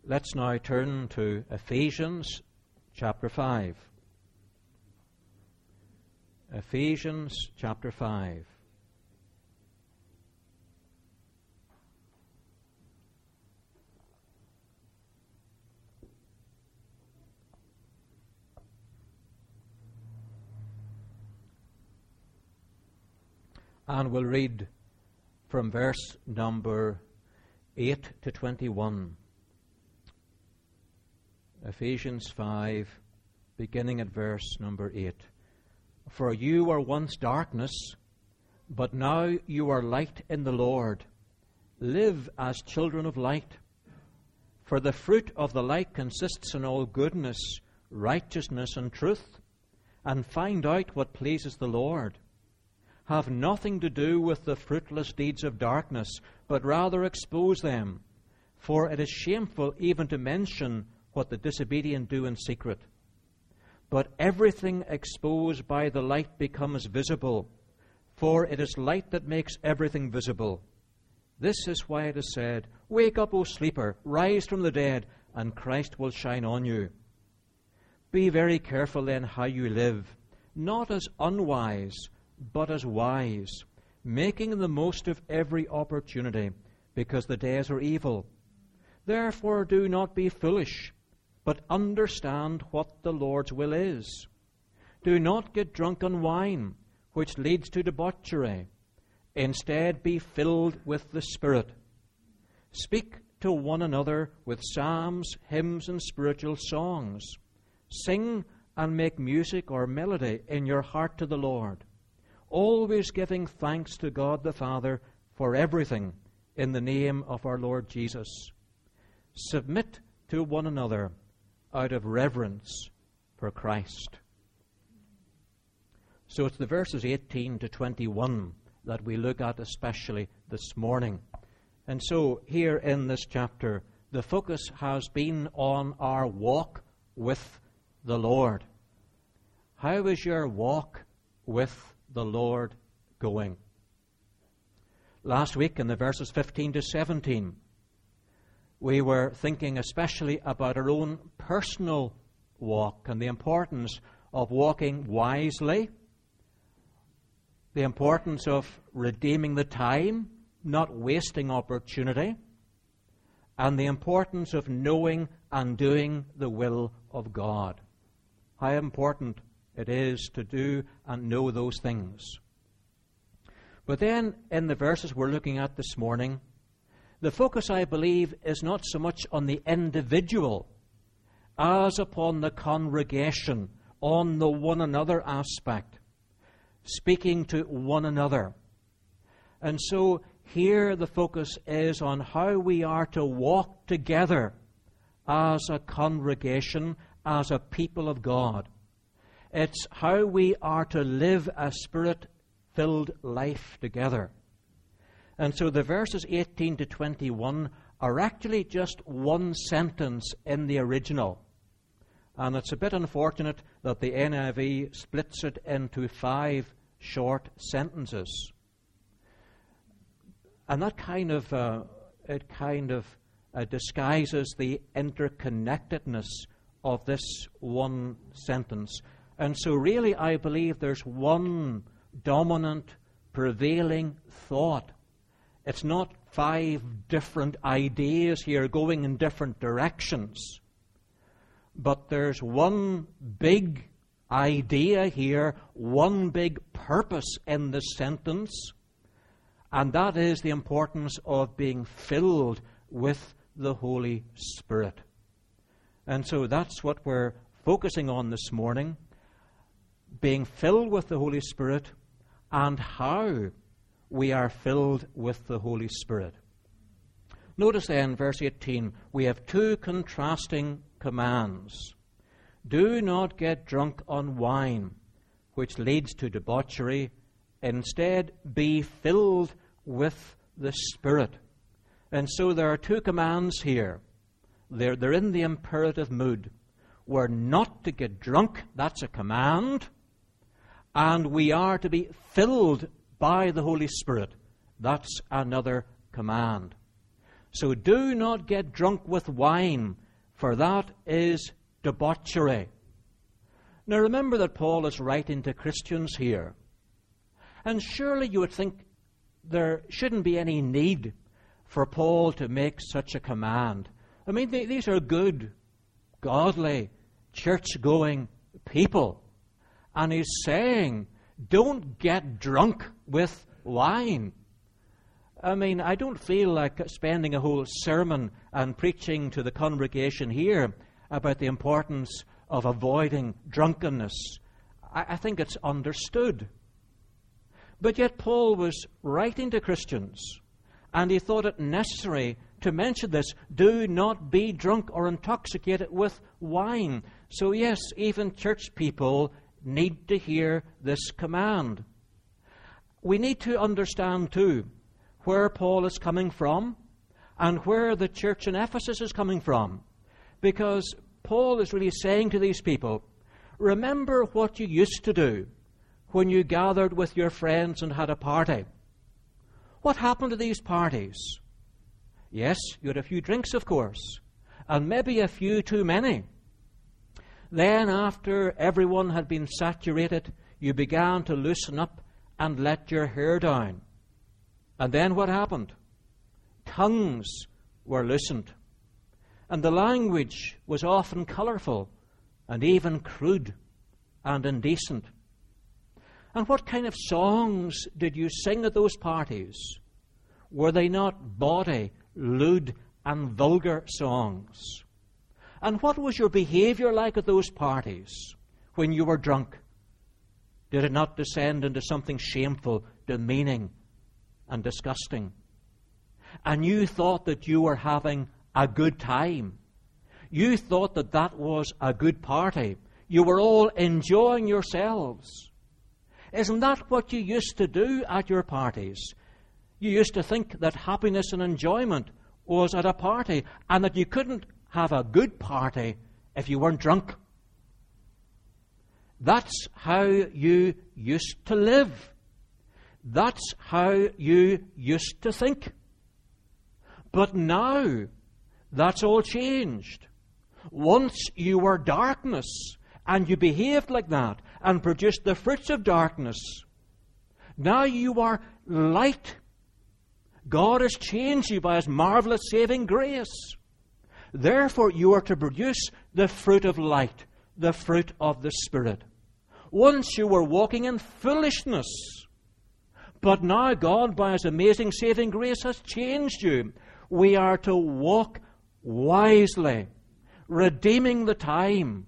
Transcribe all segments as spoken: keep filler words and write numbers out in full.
let's now turn to Ephesians chapter five. Ephesians chapter five. And we'll read from verse number eight to twenty-one. Ephesians five, beginning at verse number eight. For you were once darkness, but now you are light in the Lord. Live as children of light. For the fruit of the light consists in all goodness, righteousness, and truth. And find out what pleases the Lord. Have nothing to do with the fruitless deeds of darkness, but rather expose them. For it is shameful even to mention what the disobedient do in secret. But everything exposed by the light becomes visible, for it is light that makes everything visible. This is why it is said, Wake up, O sleeper, rise from the dead, and Christ will shine on you. Be very careful then how you live, not as unwise, but as wise, making the most of every opportunity, because the days are evil. Therefore do not be foolish, but understand what the Lord's will is. Do not get drunk on wine, which leads to debauchery. Instead, be filled with the Spirit. Speak to one another with psalms, hymns, and spiritual songs. Sing and make music or melody in your heart to the Lord, always giving thanks to God the Father for everything in the name of our Lord Jesus. Submit to one another out of reverence for Christ. So it's the verses eighteen to twenty-one that we look at especially this morning. And so here in this chapter, the focus has been on our walk with the Lord. How is your walk with the Lord going? Last week in the verses fifteen to seventeen, we were thinking especially about our own personal walk and the importance of walking wisely, the importance of redeeming the time, not wasting opportunity, and the importance of knowing and doing the will of God. How important it is to do and know those things. But then, in the verses we're looking at this morning, the focus, I believe, is not so much on the individual as upon the congregation, on the one another aspect, speaking to one another. And so here the focus is on how we are to walk together as a congregation, as a people of God. It's how we are to live a Spirit-filled life together. And so the verses eighteen to twenty-one are actually just one sentence in the original. And it's a bit unfortunate that the N I V splits it into five short sentences. And that kind of, uh, it kind of uh, disguises the interconnectedness of this one sentence. And so really I believe there's one dominant, prevailing thought. It's not five different ideas here going in different directions. But there's one big idea here, one big purpose in this sentence, and that is the importance of being filled with the Holy Spirit. And so that's what we're focusing on this morning, being filled with the Holy Spirit and how we are filled with the Holy Spirit. Notice then, verse eighteen, we have two contrasting commands. Do not get drunk on wine, which leads to debauchery. Instead, be filled with the Spirit. And so there are two commands here. They're, they're in the imperative mood. We're not to get drunk, that's a command. And we are to be filled by the Holy Spirit. That's another command. So do not get drunk with wine, for that is debauchery. Now remember that Paul is writing to Christians here. And surely you would think there shouldn't be any need for Paul to make such a command. I mean, they, these are good, godly, church-going people. And he's saying, don't get drunk with wine. I mean, I don't feel like spending a whole sermon and preaching to the congregation here about the importance of avoiding drunkenness. I, I think it's understood. But yet Paul was writing to Christians, and he thought it necessary to mention this. Do not be drunk or intoxicated with wine. So yes, even church people need to hear this command. We need to understand too where Paul is coming from and where the church in Ephesus is coming from. Because Paul is really saying to these people, remember what you used to do when you gathered with your friends and had a party. What happened to these parties? Yes, you had a few drinks, of course, and maybe a few too many. Then, after everyone had been saturated, you began to loosen up and let your hair down. And then what happened? Tongues were loosened. And the language was often colourful and even crude and indecent. And what kind of songs did you sing at those parties? Were they not bawdy, lewd, and vulgar songs? And what was your behaviour like at those parties when you were drunk? Did it not descend into something shameful, demeaning, and disgusting? And you thought that you were having a good time. You thought that that was a good party. You were all enjoying yourselves. Isn't that what you used to do at your parties? You used to think that happiness and enjoyment was at a party, and that you couldn't have a good party if you weren't drunk. That's how you used to live. That's how you used to think. But now, that's all changed. Once you were darkness, and you behaved like that, and produced the fruits of darkness. Now you are light. God has changed you by His marvelous saving grace. Therefore, you are to produce the fruit of light, the fruit of the Spirit. Once you were walking in foolishness, but now God, by His amazing saving grace, has changed you. We are to walk wisely, redeeming the time.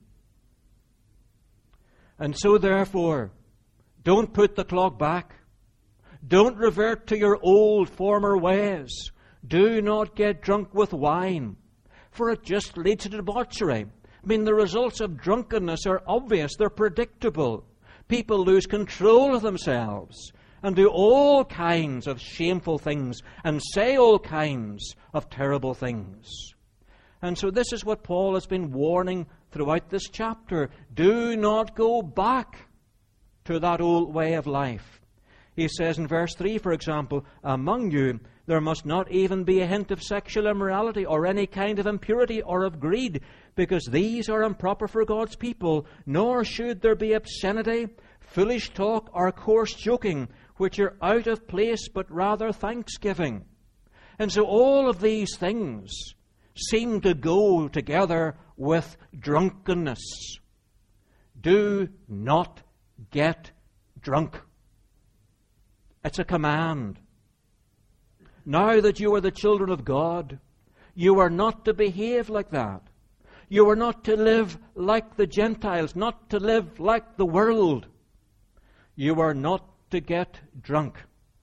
And so, therefore, don't put the clock back. Don't revert to your old former ways. Do not get drunk with wine, for it just leads to debauchery. I mean, the results of drunkenness are obvious. They're predictable. People lose control of themselves and do all kinds of shameful things and say all kinds of terrible things. And so this is what Paul has been warning throughout this chapter. Do not go back to that old way of life. He says in verse three, for example, among you there must not even be a hint of sexual immorality or any kind of impurity or of greed, because these are improper for God's people. Nor should there be obscenity, foolish talk, or coarse joking, which are out of place, but rather thanksgiving. And so all of these things seem to go together with drunkenness. Do not get drunk. It's a command. Now that you are the children of God, you are not to behave like that. You are not to live like the Gentiles, not to live like the world. You are not to get drunk.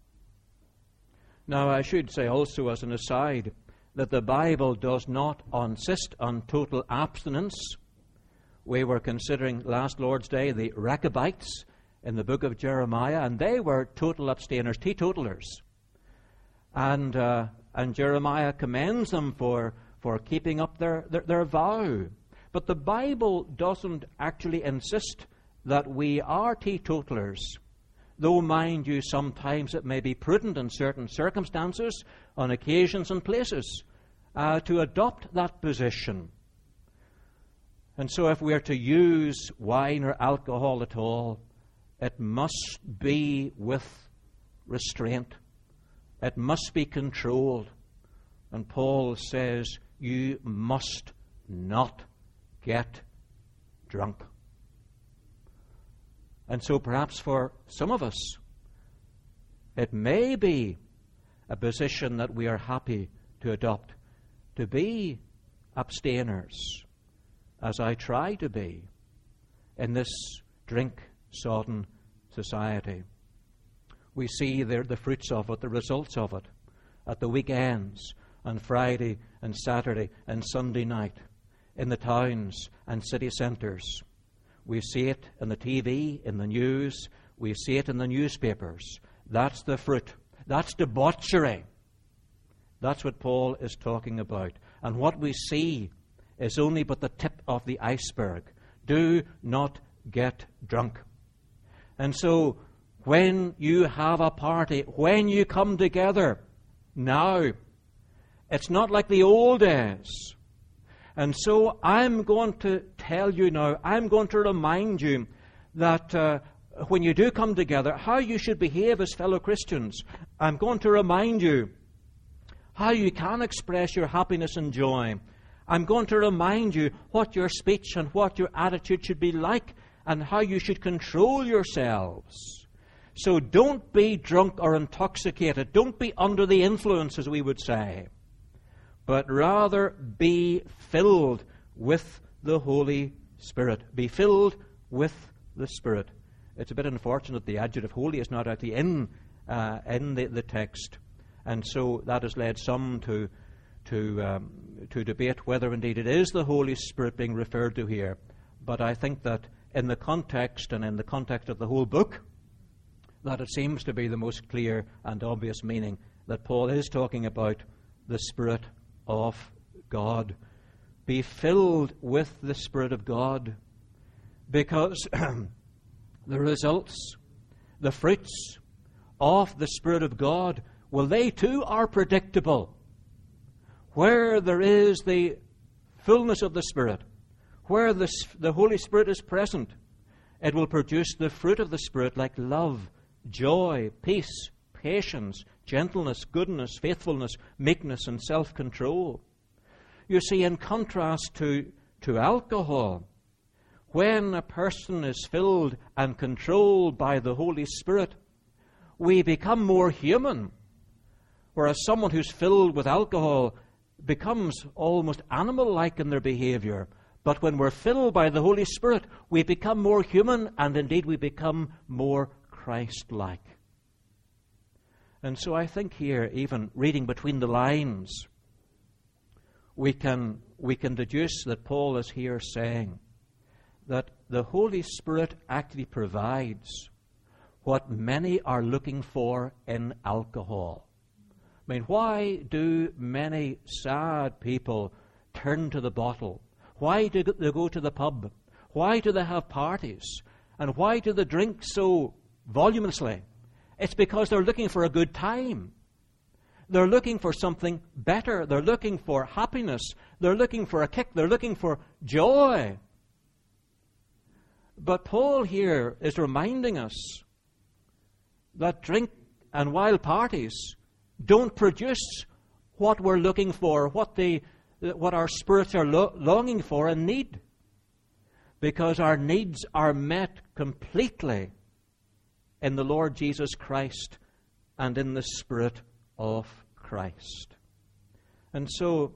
Now, I should say also as an aside that the Bible does not insist on total abstinence. We were considering last Lord's Day the Rechabites in the book of Jeremiah, and they were total abstainers, teetotalers. And uh, and Jeremiah commends them for, for keeping up their, their, their vow. But the Bible doesn't actually insist that we are teetotalers, though, mind you, sometimes it may be prudent in certain circumstances, on occasions and places. uh, to adopt that position. And so if we are to use wine or alcohol at all, it must be with restraint. It must be controlled. And Paul says, you must not get drunk. And so perhaps for some of us, it may be a position that we are happy to adopt, to be abstainers, as I try to be in this drink-sodden society. We see the, the fruits of it, the results of it, at the weekends, on Friday and Saturday and Sunday night, in the towns and city centres. We see it in the T V, in the news. We see it in the newspapers. That's the fruit. That's debauchery. That's what Paul is talking about. And what we see is only but the tip of the iceberg. Do not get drunk. And so, when you have a party, when you come together, now, it's not like the old days. And so I'm going to tell you now, I'm going to remind you that uh, when you do come together, how you should behave as fellow Christians. I'm going to remind you how you can express your happiness and joy. I'm going to remind you what your speech and what your attitude should be like and how you should control yourselves. So don't be drunk or intoxicated. Don't be under the influence, as we would say. But rather be filled with the Holy Spirit. Be filled with the Spirit. It's a bit unfortunate the adjective holy is not actually in uh, in the, the text. And so that has led some to to um, to debate whether indeed it is the Holy Spirit being referred to here. But I think that in the context and in the context of the whole book, that it seems to be the most clear and obvious meaning that Paul is talking about the Spirit of God. Be filled with the Spirit of God, because the results, the fruits of the Spirit of God, well, they too are predictable. Where there is the fullness of the Spirit, where the, the Holy Spirit is present, it will produce the fruit of the Spirit like love, joy, peace, patience, gentleness, goodness, faithfulness, meekness, and self-control. You see, in contrast to, to alcohol, when a person is filled and controlled by the Holy Spirit, we become more human. Whereas someone who's filled with alcohol becomes almost animal-like in their behavior. But when we're filled by the Holy Spirit, we become more human, and indeed we become more Christ-like. And so I think here, even reading between the lines, we can, we can deduce that Paul is here saying that the Holy Spirit actually provides what many are looking for in alcohol. I mean, why do many sad people turn to the bottle? Why do they go to the pub? Why do they have parties? And why do they drink so voluminously? It's because they're looking for a good time. They're looking for something better. They're looking for happiness. They're looking for a kick. They're looking for joy. But Paul here is reminding us that drink and wild parties don't produce what we're looking for, what the what our spirits are lo- longing for and need. Because our needs are met completely in the Lord Jesus Christ and in the Spirit of Christ. And so,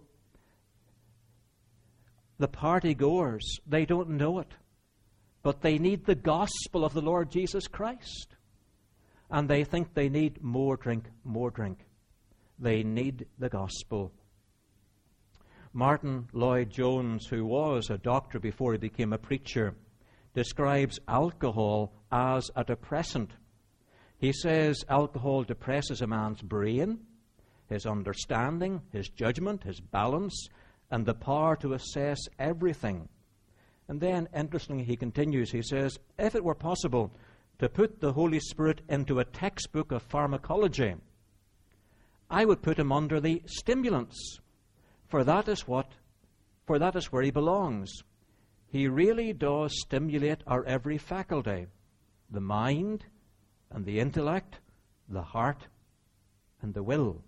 the party goers, they don't know it, but they need the gospel of the Lord Jesus Christ. And they think they need more drink, more drink. They need the gospel. Martin Lloyd-Jones, who was a doctor before he became a preacher, describes alcohol as a depressant. He says alcohol depresses a man's brain, his understanding, his judgment, his balance, and the power to assess everything. And then, interestingly, he continues, he says, if it were possible to put the Holy Spirit into a textbook of pharmacology, I would put him under the stimulants. For that is what, for that is where he belongs. He really does stimulate our every faculty, the mind and the intellect, the heart and the will.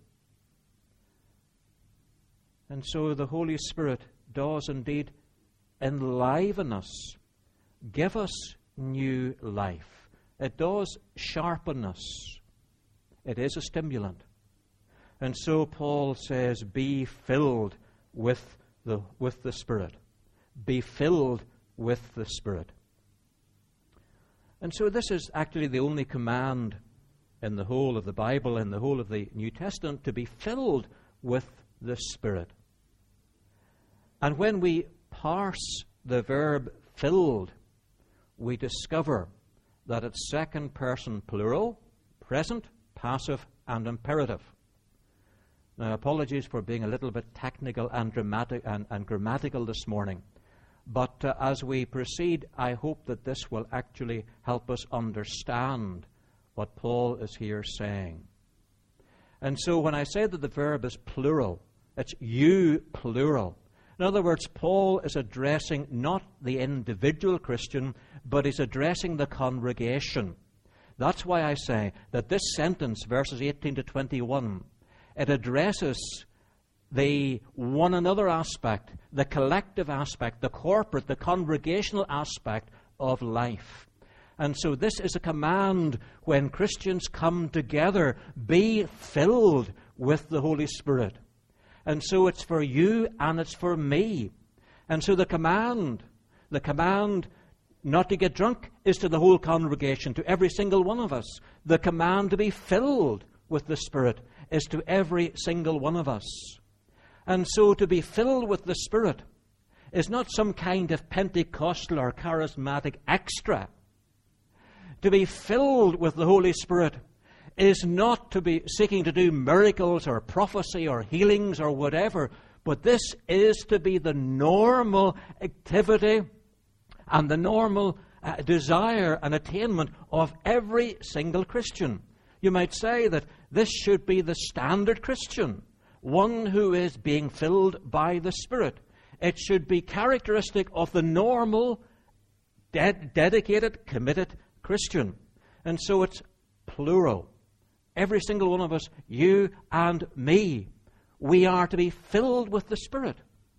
And so the Holy Spirit does indeed enliven us, give us new life. It does sharpen us. It is a stimulant. And so Paul says, be filled with the, with the Spirit. Be filled with the Spirit. And so this is actually the only command in the whole of the Bible, in the whole of the New Testament, to be filled with the Spirit. And when we parse the verb filled, we discover that it's second person plural, present, passive, and imperative. Now, apologies for being a little bit technical and dramatic and, and grammatical this morning. But uh, as we proceed, I hope that this will actually help us understand what Paul is here saying. And so when I say that the verb is plural, it's you plural. In other words, Paul is addressing not the individual Christian, but he's addressing the congregation. That's why I say that this sentence, verses eighteen to twenty-one, it addresses the one another aspect, the collective aspect, the corporate, the congregational aspect of life. And so this is a command when Christians come together, be filled with the Holy Spirit. And so it's for you and it's for me. And so the command, the command not to get drunk is to the whole congregation, to every single one of us. The command to be filled with the Spirit is to every single one of us. And so to be filled with the Spirit is not some kind of Pentecostal or charismatic extra. To be filled with the Holy Spirit is not to be seeking to do miracles or prophecy or healings or whatever, but this is to be the normal activity and the normal uh, desire and attainment of every single Christian. You might say that this should be the standard Christian, one who is being filled by the Spirit. It should be characteristic of the normal, ded- dedicated, committed Christian. And so it's plural. Every single one of us, you and me, we are to be filled with the Spirit.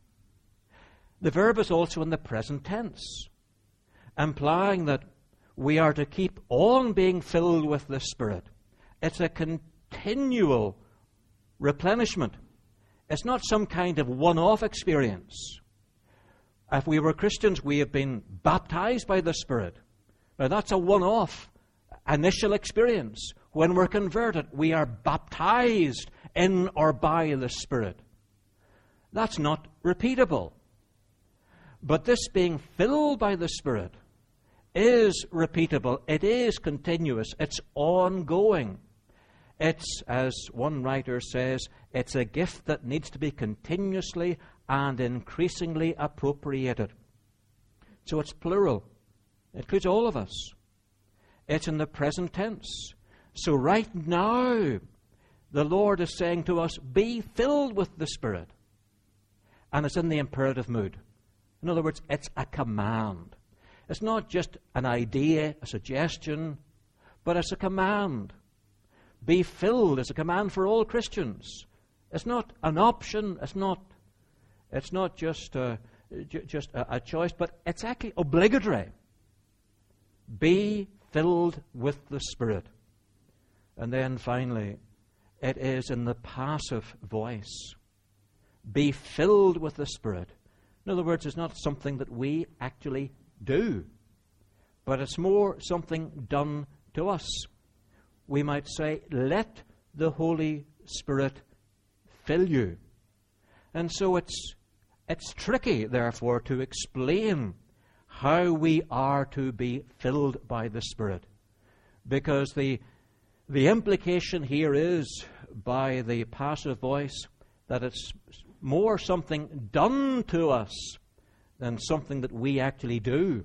The verb is also in the present tense, implying that we are to keep on being filled with the Spirit. It's a continual replenishment. It's not some kind of one-off experience. If we were Christians, we have been baptized by the Spirit. Now, that's a one-off initial experience. When we're converted, we are baptized in or by the Spirit. That's not repeatable. But this being filled by the Spirit is repeatable. It is continuous. It's ongoing. It's, as one writer says, it's a gift that needs to be continuously and increasingly appropriated. So it's plural. It includes all of us. It's in the present tense. So right now, the Lord is saying to us, be filled with the Spirit. And it's in the imperative mood. In other words, it's a command. It's not just an idea, a suggestion, but it's a command. Be filled is a command for all Christians. It's not an option. It's not, it's not just, a, just a, a choice, but it's actually obligatory. Be filled with the Spirit. And then finally, it is in the passive voice. Be filled with the Spirit. In other words, it's not something that we actually do, but it's more something done to us. We might say, let the Holy Spirit fill you. And so it's it's tricky, therefore, to explain how we are to be filled by the Spirit. Because the the implication here is, by the passive voice, that it's more something done to us than something that we actually do.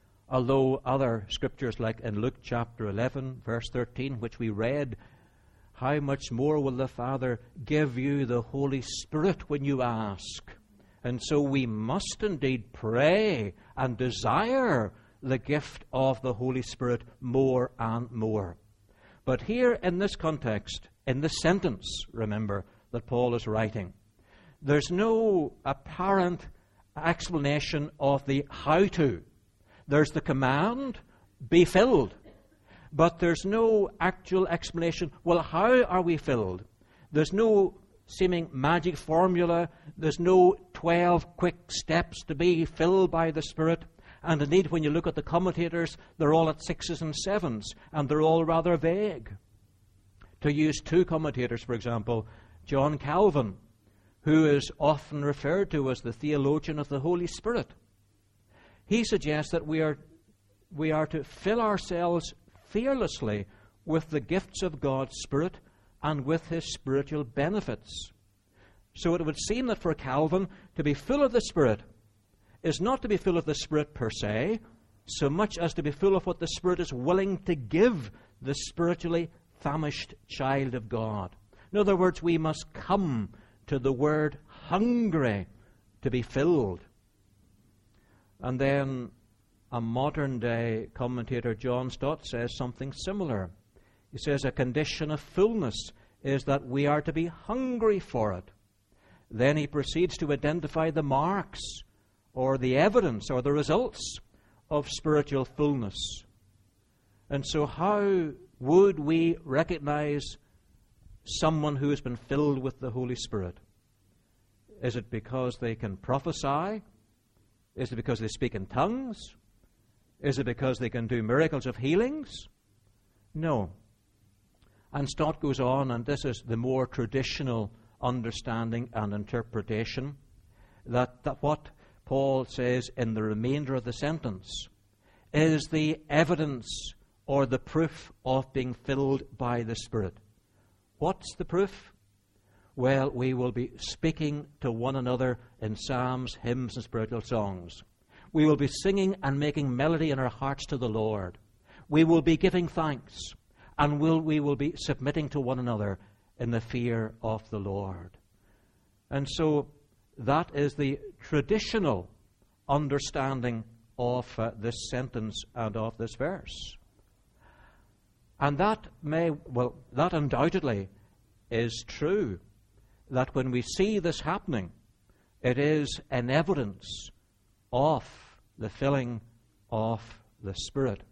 Although other scriptures, like in Luke chapter eleven, verse thirteen, which we read, how much more will the Father give you the Holy Spirit when you ask? And so we must indeed pray and desire the gift of the Holy Spirit more and more. But here in this context, in this sentence, remember, that Paul is writing, there's no apparent explanation of the how to. There's the command, be filled. But there's no actual explanation, well, how are we filled? There's no seeming magic formula. There's no twelve quick steps to be filled by the Spirit. And indeed, when you look at the commentators, they're all at sixes and sevens, and they're all rather vague. To use two commentators, for example, John Calvin, who is often referred to as the theologian of the Holy Spirit. He suggests that we are, we are to fill ourselves fearlessly with the gifts of God's Spirit and with His spiritual benefits. So it would seem that for Calvin, to be full of the Spirit is not to be full of the Spirit per se, so much as to be full of what the Spirit is willing to give the spiritually famished child of God. In other words, we must come to the Word hungry to be filled. And then a modern-day commentator, John Stott, says something similar. He says a condition of fullness is that we are to be hungry for it. Then he proceeds to identify the marks or the evidence or the results of spiritual fullness. And so how would we recognize someone who has been filled with the Holy Spirit? Is it because they can prophesy? Is it because they speak in tongues? Is it because they can do miracles of healings? No. And Stott goes on, and this is the more traditional understanding and interpretation, that, that what Paul says in the remainder of the sentence is the evidence or the proof of being filled by the Spirit. What's the proof? Well, we will be speaking to one another in psalms, hymns, and spiritual songs. We will be singing and making melody in our hearts to the Lord. We will be giving thanks, and we'll, we will be submitting to one another in the fear of the Lord. And so that is the traditional understanding of uh, this sentence and of this verse. And that may, well, that undoubtedly is true, that when we see this happening, it is an evidence of the filling of the Spirit.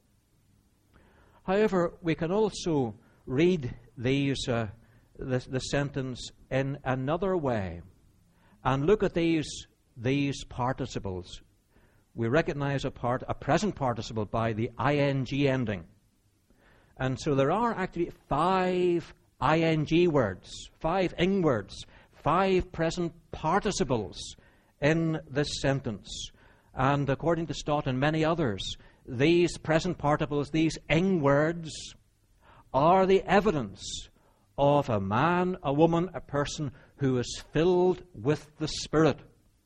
However, we can also read these, uh, this, the sentence in another way and look at these, these participles. We recognize a, part, a present participle by the ing ending. And so there are actually five ing words, five ing words, five present participles in this sentence. And according to Stott and many others, these present participles, these ing words, are the evidence of a man, a woman, a person who is filled with the Spirit.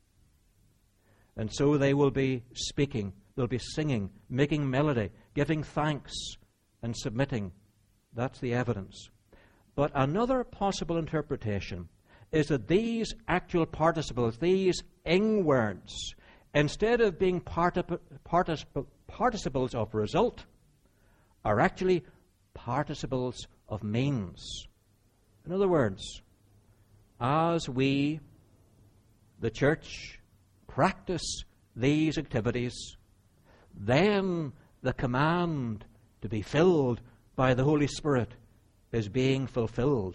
And so they will be speaking, they'll be singing, making melody, giving thanks, and submitting. That's the evidence. But another possible interpretation is that these actual participles, these ing words, instead of being particip- particip- participles of result, are actually participles of means. In other words, as we, the church, practice these activities, then the command to be filled by the Holy Spirit is being fulfilled.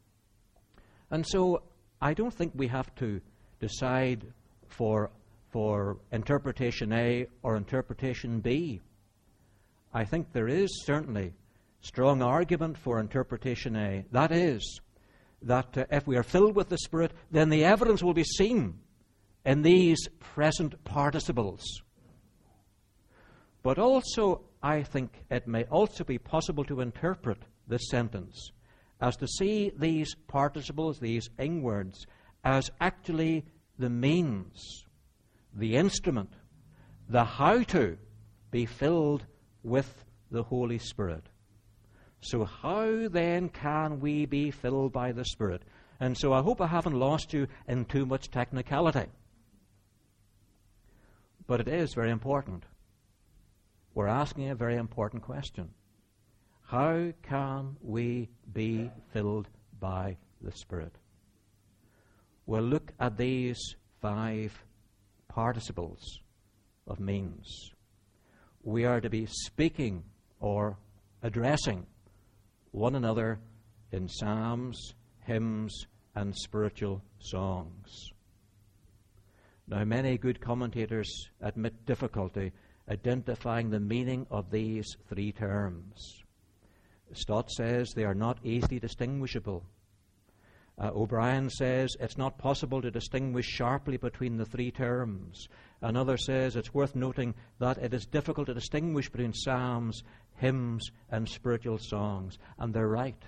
And so I don't think we have to decide for, for interpretation A or interpretation B. I think there is certainly strong argument for interpretation A. That is, that uh, if we are filled with the Spirit, then the evidence will be seen in these present participles. But also, I think it may also be possible to interpret this sentence as to see these participles, these ing words, as actually the means, the instrument, the how to be filled with the Holy Spirit. So how then can we be filled by the Spirit? And so I hope I haven't lost you in too much technicality. But it is very important. We're asking a very important question. How can we be filled by the Spirit? We'll look at these five participles of means. We are to be speaking or addressing one another in psalms, hymns, and spiritual songs. Now, many good commentators admit difficulty identifying the meaning of these three terms. Stott says they are not easily distinguishable. Uh, O'Brien says it's not possible to distinguish sharply between the three terms. Another says it's worth noting that it is difficult to distinguish between psalms, hymns, and spiritual songs. And they're right.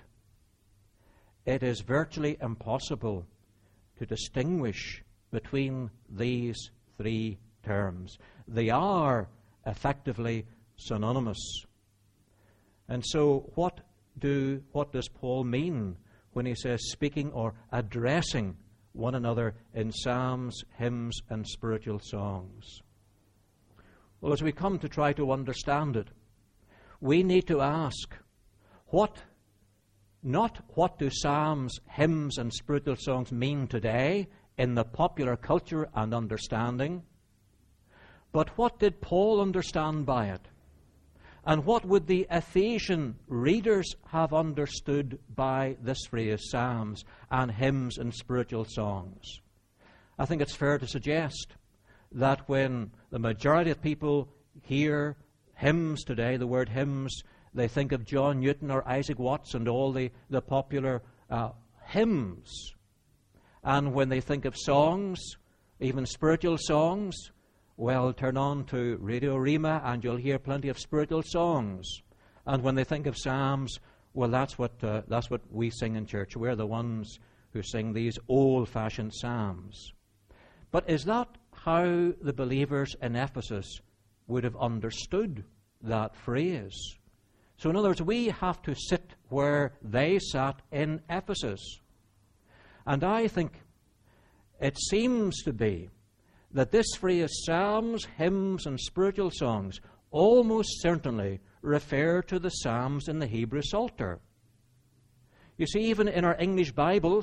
It is virtually impossible to distinguish between these three terms. They are effectively synonymous. And so what do what does Paul mean when he says speaking or addressing one another in psalms, hymns, and spiritual songs? Well, as we come to try to understand it, we need to ask, what, not what do psalms, hymns, and spiritual songs mean today in the popular culture and understanding, but what did Paul understand by it? And what would the Ephesian readers have understood by this phrase, psalms and hymns and spiritual songs? I think it's fair to suggest that when the majority of people hear hymns today, the word hymns, they think of John Newton or Isaac Watts and all the, the popular uh, hymns. And when they think of songs, even spiritual songs, well, turn on to Radio Rima and you'll hear plenty of spiritual songs. And when they think of psalms, well, that's what uh, that's what we sing in church. We're the ones who sing these old-fashioned psalms. But is that how the believers in Ephesus would have understood that phrase? So in other words, we have to sit where they sat in Ephesus. And I think it seems to be that this phrase, psalms, hymns, and spiritual songs, almost certainly refer to the psalms in the Hebrew Psalter. You see, even in our English Bibles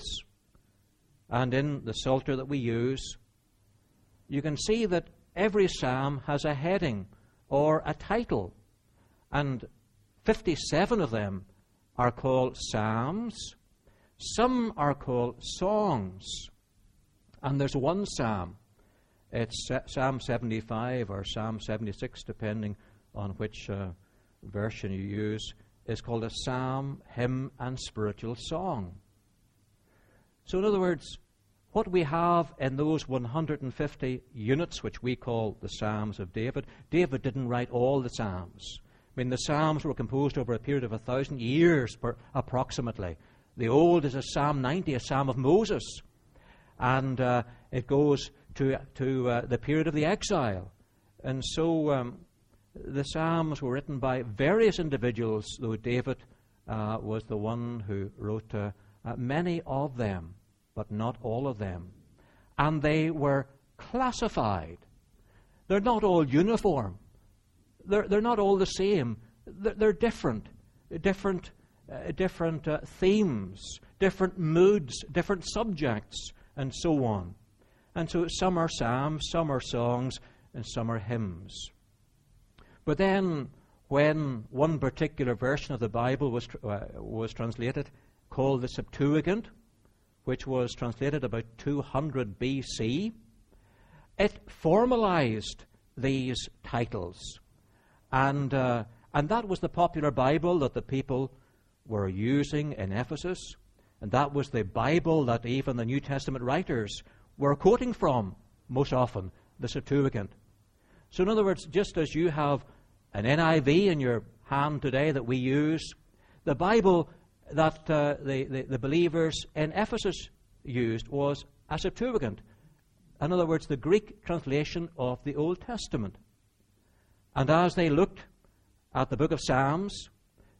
and in the Psalter that we use, you can see that every psalm has a heading or a title, and fifty-seven of them are called psalms. Some are called songs, and there's one psalm. It's Psalm seventy-five or Psalm seventy-six, depending on which uh, version you use, is called a psalm, hymn, and spiritual song. So in other words, what we have in those one hundred fifty units, which we call the Psalms of David, David didn't write all the Psalms. I mean, the Psalms were composed over a period of a thousand years, per, approximately. The old is a Psalm ninety, a Psalm of Moses. And uh, it goes to to uh, the period of the exile. And so um, the Psalms were written by various individuals, though David uh, was the one who wrote uh, uh, many of them, but not all of them. And they were classified. They're not all uniform. They're, they're not all the same. They're, they're different. Different, uh, different uh, themes, different moods, different subjects, and so on. And so some are psalms, some are songs, and some are hymns. But then, when one particular version of the Bible was tr- uh, was translated, called the Septuagint, which was translated about two hundred B C, it formalized these titles. And, uh, and that was the popular Bible that the people were using in Ephesus. And that was the Bible that even the New Testament writers were quoting from most often, the Septuagint. So in other words, just as you have an N I V in your hand today that we use, the Bible that uh, the, the, the believers in Ephesus used was a Septuagint. In other words, the Greek translation of the Old Testament. And as they looked at the book of Psalms,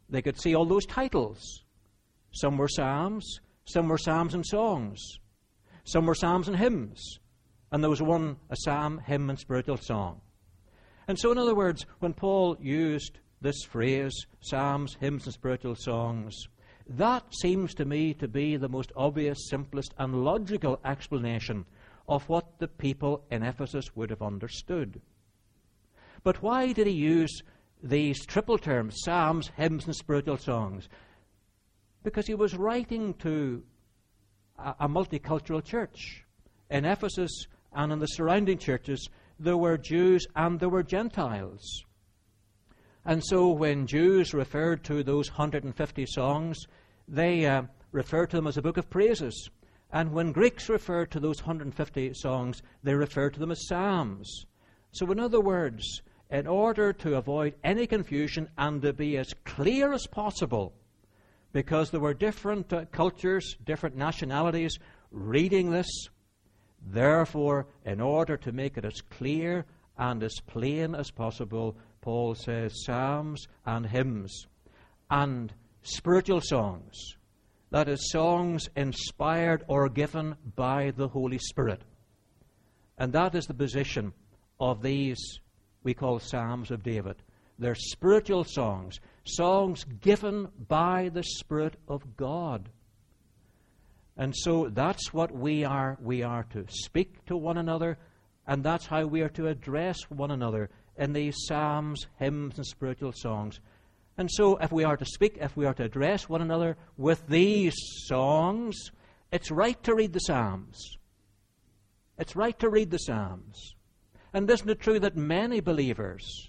they could see all those titles. Some were psalms, some were psalms and songs, some were psalms and hymns, and there was one, a psalm, hymn, and spiritual song. And so, in other words, when Paul used this phrase, psalms, hymns, and spiritual songs, that seems to me to be the most obvious, simplest, and logical explanation of what the people in Ephesus would have understood. But why did he use these triple terms, psalms, hymns, and spiritual songs? Because he was writing to a, a multicultural church. In Ephesus and in the surrounding churches, there were Jews and there were Gentiles. And so when Jews referred to those one hundred fifty songs, they uh, referred to them as a book of praises. And when Greeks referred to those one hundred fifty songs, they referred to them as psalms. So in other words, in order to avoid any confusion and to be as clear as possible, because there were different uh, cultures, different nationalities reading this, therefore, in order to make it as clear and as plain as possible, Paul says psalms and hymns and spiritual songs. That is, songs inspired or given by the Holy Spirit. And that is the position of these we call Psalms of David. They're spiritual songs, songs given by the Spirit of God. And so that's what we are. We are to speak to one another, and that's how we are to address one another in these psalms, hymns, and spiritual songs. And so if we are to speak, if we are to address one another with these songs, it's right to read the psalms. It's right to read the psalms. And isn't it true that many believers,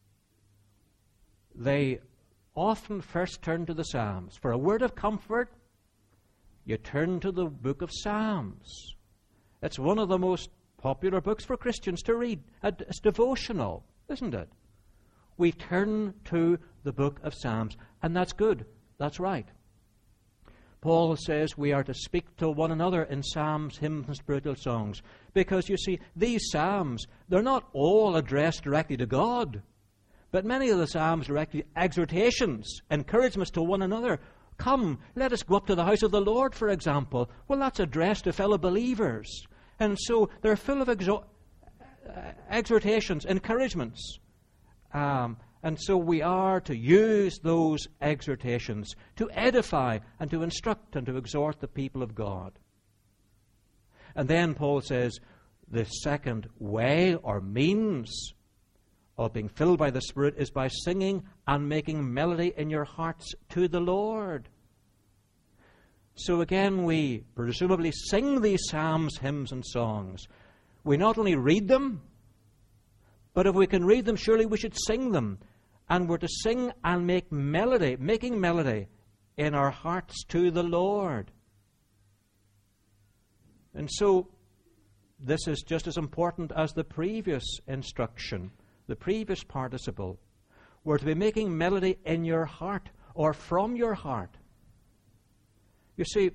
they often first turn to the psalms. For a word of comfort, you turn to the book of Psalms. It's one of the most popular books for Christians to read. It's devotional, isn't it? We turn to the book of Psalms, and that's good. That's right. Paul says we are to speak to one another in psalms, hymns, and spiritual songs. Because, you see, these psalms, they're not all addressed directly to God. But many of the psalms are actually exhortations, encouragements to one another. Come, let us go up to the house of the Lord, for example. Well, that's addressed to fellow believers. And so they're full of exo- uh, exhortations, encouragements. Um, and so we are to use those exhortations to edify and to instruct and to exhort the people of God. And then Paul says the second way or means of being filled by the Spirit is by singing and making melody in your hearts to the Lord. So again, we presumably sing these psalms, hymns, and songs. We not only read them, but if we can read them, surely we should sing them. And we're to sing and make melody, making melody in our hearts to the Lord. And so, this is just as important as the previous instruction, the previous participle. We're to be making melody in your heart or from your heart. You see,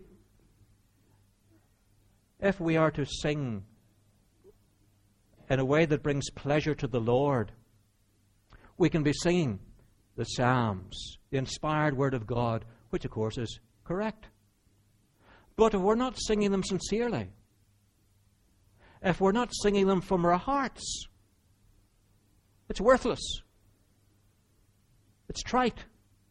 if we are to sing in a way that brings pleasure to the Lord, we can be singing the Psalms, the inspired Word of God, which of course is correct. But if we're not singing them sincerely, if we're not singing them from our hearts, it's worthless. It's trite.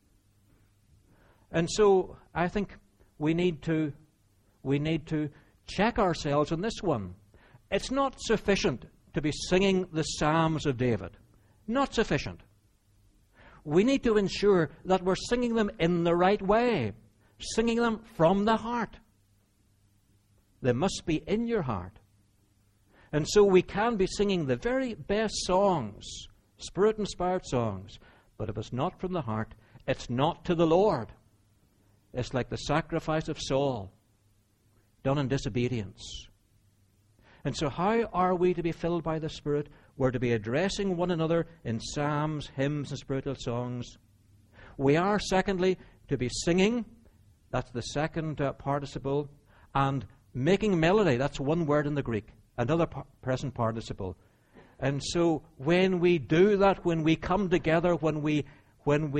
And so I think we need to we need to check ourselves on this one. It's not sufficient to be singing the Psalms of David. Not sufficient. We need to ensure that we're singing them in the right way, singing them from the heart. They must be in your heart. And so we can be singing the very best songs, Spirit-inspired songs, but if it's not from the heart, it's not to the Lord. It's like the sacrifice of Saul, done in disobedience. And so how are we to be filled by the Spirit? We're to be addressing one another in psalms, hymns, and spiritual songs. We are, secondly, to be singing. That's the second uh, participle. And making melody. That's one word in the Greek. Another par- present participle. And so when we do that, when we come together, when we when we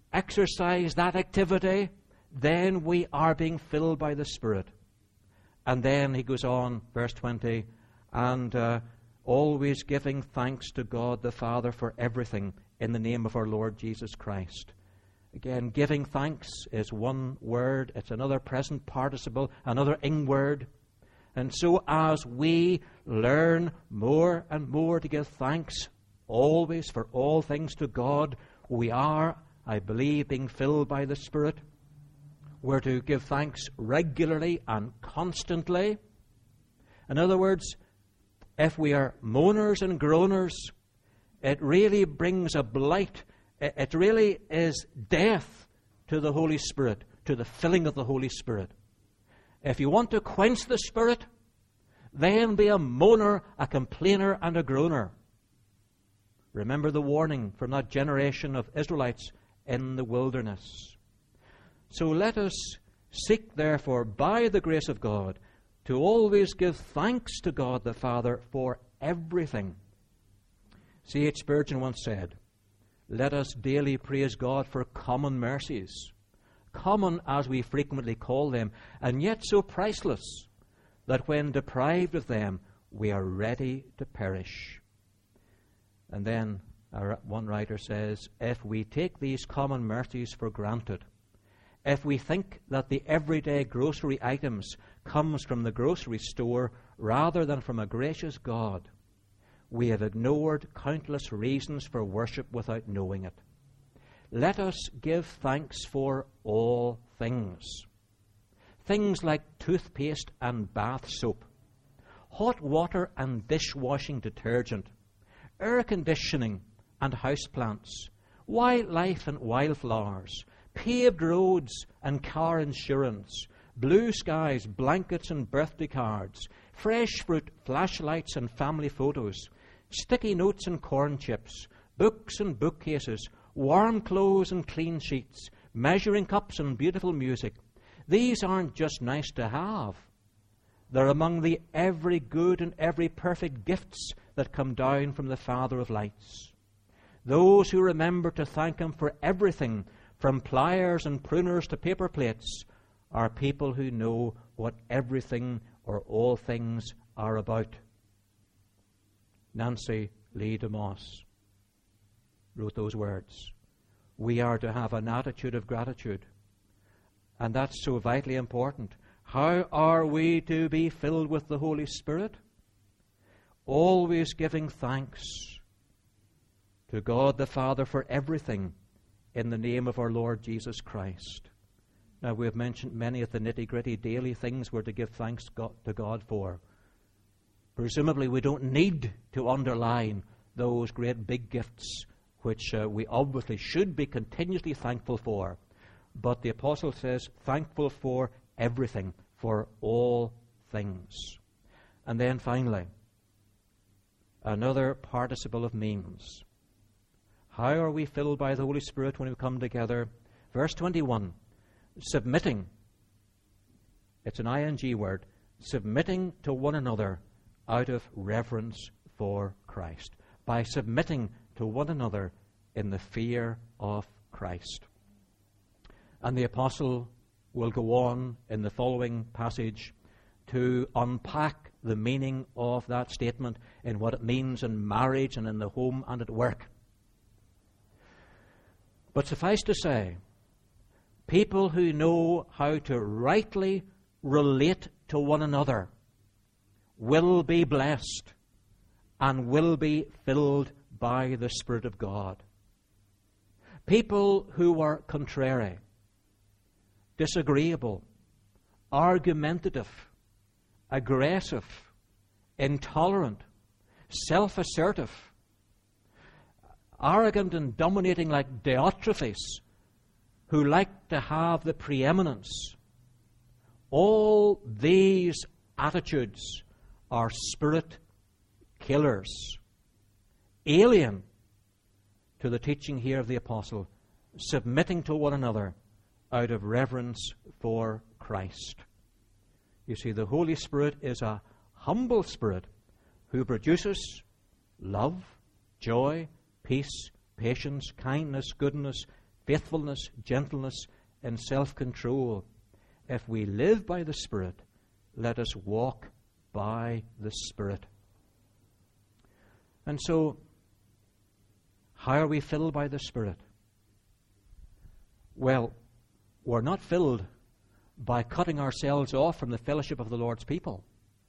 exercise that activity, then we are being filled by the Spirit. And then he goes on, verse twenty, and uh, always giving thanks to God the Father for everything in the name of our Lord Jesus Christ. Again, giving thanks is one word. It's another present participle, another ing word. And so as we learn more and more to give thanks always for all things to God, we are, I believe, being filled by the Spirit. We're to give thanks regularly and constantly. In other words, if we are moaners and groaners, it really brings a blight. It really is death to the Holy Spirit, to the filling of the Holy Spirit. If you want to quench the Spirit, then be a moaner, a complainer, and a groaner. Remember the warning from that generation of Israelites in the wilderness. So let us seek, therefore, by the grace of God, to always give thanks to God the Father for everything. C H Spurgeon once said, "Let us daily praise God for common mercies, common as we frequently call them, and yet so priceless that when deprived of them, we are ready to perish." And then our, one writer says, "If we take these common mercies for granted, if we think that the everyday grocery items comes from the grocery store rather than from a gracious God, we have ignored countless reasons for worship without knowing it. Let us give thanks for all things. Things like toothpaste and bath soap, hot water and dishwashing detergent, air conditioning and houseplants, wildlife and wildflowers, paved roads and car insurance, blue skies, blankets and birthday cards, fresh fruit, flashlights and family photos, sticky notes and corn chips, books and bookcases, warm clothes and clean sheets, measuring cups and beautiful music. These aren't just nice to have. They're among the every good and every perfect gifts that come down from the Father of lights. Those who remember to thank Him for everything, from pliers and pruners to paper plates, are people who know what everything or all things are about." Nancy Lee DeMoss wrote those words. We are to have an attitude of gratitude. And that's so vitally important. How are we to be filled with the Holy Spirit? Always giving thanks to God the Father for everything in the name of our Lord Jesus Christ. Now, we have mentioned many of the nitty-gritty daily things we're to give thanks to God for. Presumably, we don't need to underline those great big gifts which uh, we obviously should be continuously thankful for. But the Apostle says, thankful for everything, for all things. And then finally, another participle of means. How are we filled by the Holy Spirit when we come together? Verse twenty-one, submitting. It's an ing word. Submitting to one another out of reverence for Christ. By submitting to one another in the fear of Christ. And the Apostle will go on in the following passage to unpack the meaning of that statement in what it means in marriage and in the home and at work. But suffice to say, people who know how to rightly relate to one another will be blessed and will be filled by the Spirit of God. People who are contrary, disagreeable, argumentative, aggressive, intolerant, self-assertive, arrogant and dominating like Diotrephes, who like to have the preeminence. All these attitudes are spirit killers, alien to the teaching here of the Apostle, submitting to one another out of reverence for Christ. You see, the Holy Spirit is a humble Spirit who produces love, joy, peace, patience, kindness, goodness, faithfulness, gentleness, and self-control. If we live by the Spirit, let us walk by the Spirit. And so, how are we filled by the Spirit? Well, we're not filled by cutting ourselves off from the fellowship of the Lord's people.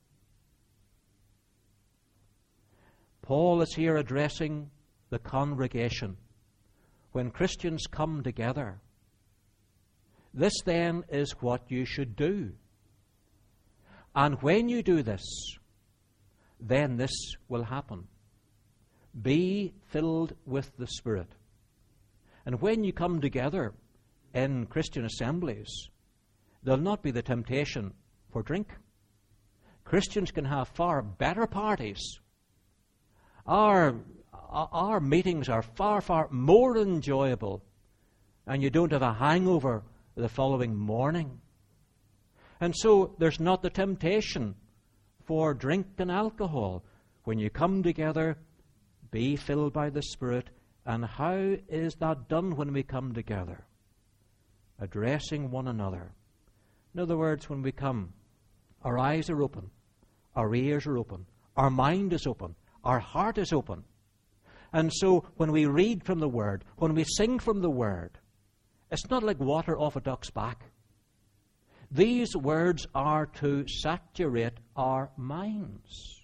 Paul is here addressing the congregation. When Christians come together, this then is what you should do. And when you do this, then this will happen. Be filled with the Spirit. And when you come together in Christian assemblies, there'll not be the temptation for drink. Christians can have far better parties. Our, our meetings are far, far more enjoyable, and you don't have a hangover the following morning. And so there's not the temptation for drink and alcohol. When you come together, be filled by the Spirit. And how is that done when we come together? Addressing one another. In other words, when we come, our eyes are open, our ears are open, our mind is open, our heart is open. And so when we read from the Word, when we sing from the Word, it's not like water off a duck's back. These words are to saturate our minds.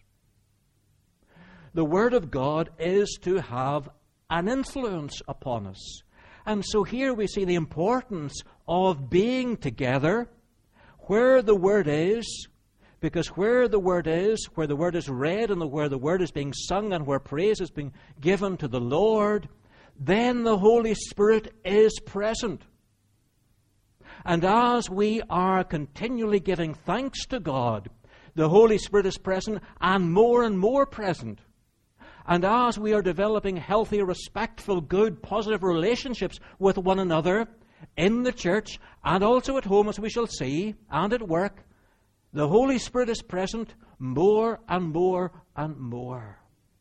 The Word of God is to have an influence upon us. And so here we see the importance of being together where the Word is, because where the Word is, where the Word is read and where the Word is being sung and where praise is being given to the Lord, then the Holy Spirit is present. And as we are continually giving thanks to God, the Holy Spirit is present and more and more present. And as we are developing healthy, respectful, good, positive relationships with one another in the church and also at home, as we shall see, and at work, the Holy Spirit is present more and more and more.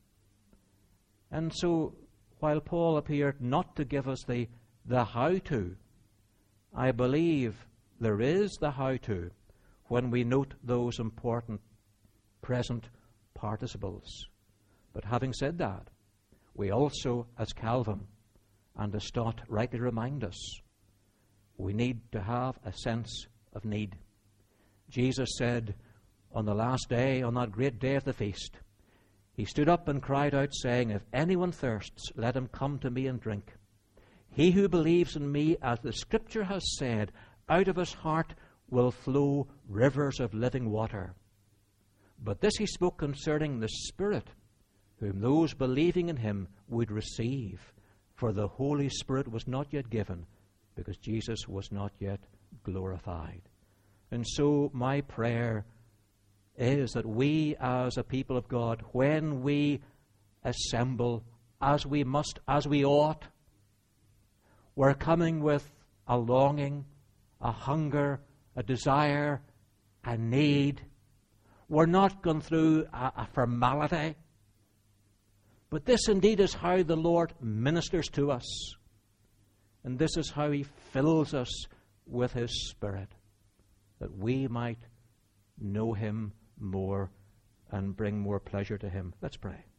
And so, while Paul appeared not to give us the, the how-to, I believe there is the how-to when we note those important present participles. But having said that, we also, as Calvin and as Stott rightly remind us, we need to have a sense of need. Jesus said on the last day, on that great day of the feast, he stood up and cried out, saying, "If anyone thirsts, let him come to me and drink. He who believes in me, as the Scripture has said, out of his heart will flow rivers of living water." But this he spoke concerning the Spirit, whom those believing in him would receive. For the Holy Spirit was not yet given, because Jesus was not yet glorified. And so my prayer is that we as a people of God, when we assemble, as we must, as we ought, we're coming with a longing, a hunger, a desire, a need. We're not going through a, a formality. But this indeed is how the Lord ministers to us. And this is how He fills us with His Spirit, that we might know Him more and bring more pleasure to Him. Let's pray.